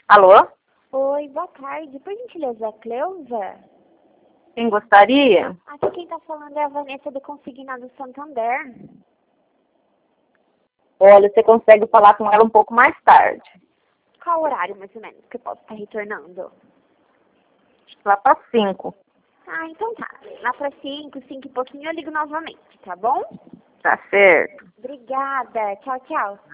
Alô? Oi, boa tarde. Por gentileza, Cleusa? Quem gostaria? Aqui quem tá falando é a Vanessa do Consignado Santander. Olha, você consegue falar com ela um pouco mais tarde. Qual horário, mais ou menos, que eu posso estar retornando? Lá para 5. Ah, então tá. Lá pra 5 e pouquinho eu ligo novamente, tá bom? Tá certo. Obrigada. Tchau, tchau.